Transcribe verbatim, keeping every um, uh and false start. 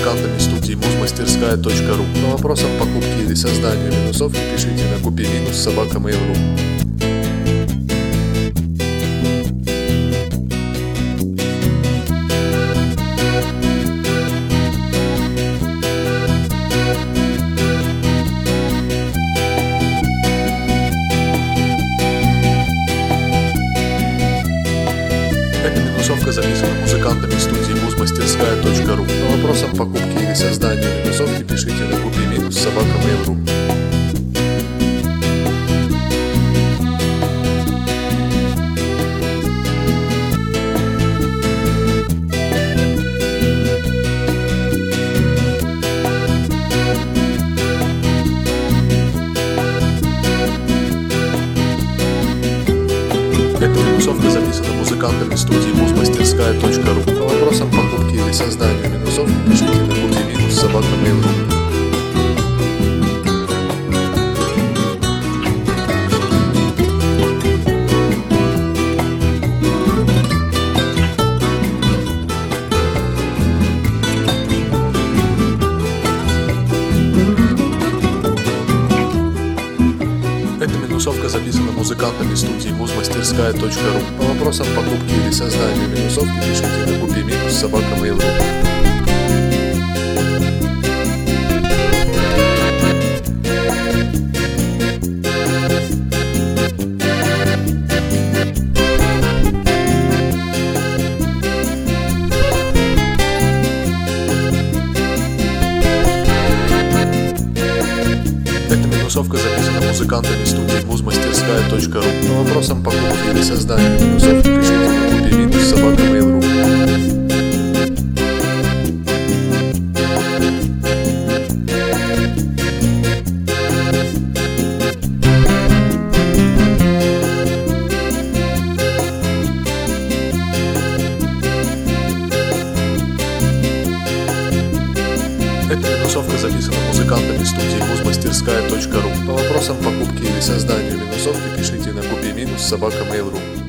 музыкантами студии музмастерская точка ру. По вопросам покупки или создания минусовки пишите на купи минус собака мейл точка ру. Эта минусовка записана музыкантами студии музмастерская точка ру. По вопросам покупки или создания минусовки пишите на купи минус собака мейл точка ру. Эта минусовка записана музыкантами студии музмастерская точка ру. По вопросам покупки или создания минусовки пишите на купи минус собака мейл точка ру. Эта минусовка записана музыкантами студии музмастерская точка ру. По вопросам покупки или создания минусовки пишите на купи минус собака мейл точка ру. Эта минусовка записана музыкантами студии музмастерская точка ру. По вопросам покупки или создания минусовки пишите на купи минус собака мейл точка ру. Эта минусовка записана музыкантами студии музмастерская точка ру. По вопросам покупки или создания минусовки пишите на купи минус собака мейл точка ру.